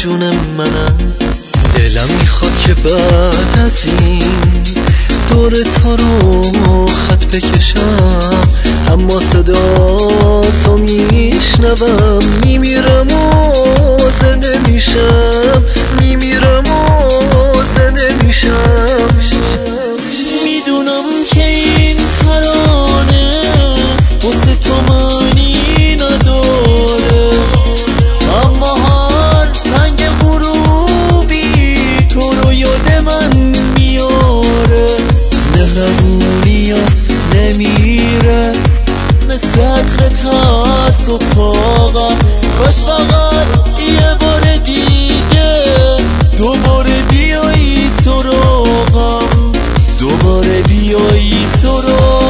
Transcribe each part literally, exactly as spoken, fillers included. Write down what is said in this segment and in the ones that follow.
جون منم. دلم میخواد که بعد از این دور تو رو خط بکشم، اما صدا تو میشنوم، میمیرم و زنده میشم، میمیرم و زنده میشم. میدونم که این ترانه واسه تو معنی نداره، اما هر تنگ غروبی تو رو یاد من میاره. مهربونیات نمیره مثل عطر تاس و طاقم، کاش فقط یه بار دیگه دوباره بیایی سراغم، دوباره بیایی سراغم.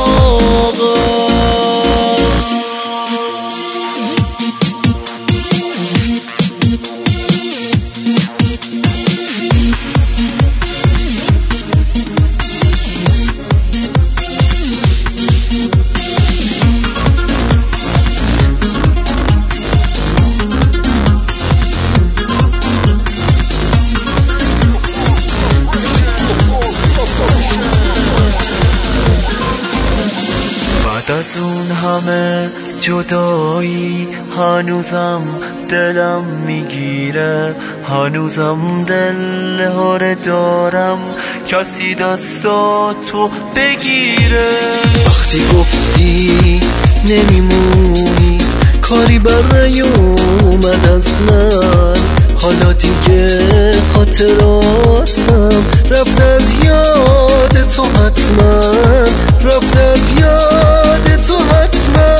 از اون همه جدایی هنوزم دلم میگیره، هنوزم دل هاره دارم کسی دستاتو بگیره. وقتی گفتی نمیمونی کاری بر نیومد از من، حالا دیگه خاطراتم رفت از یاد تو حتما، رفت از یاد تو حتما.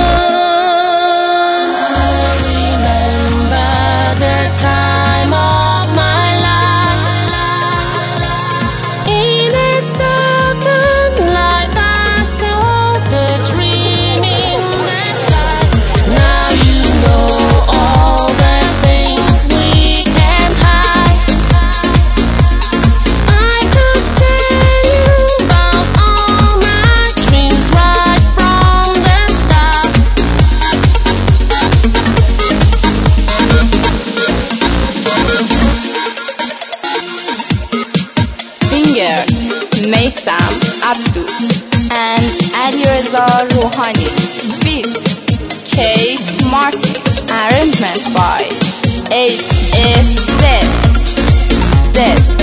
Maysam Abdus and Alireza Rouhani. Beat Kate Martin. Arrangement by H F Z Z.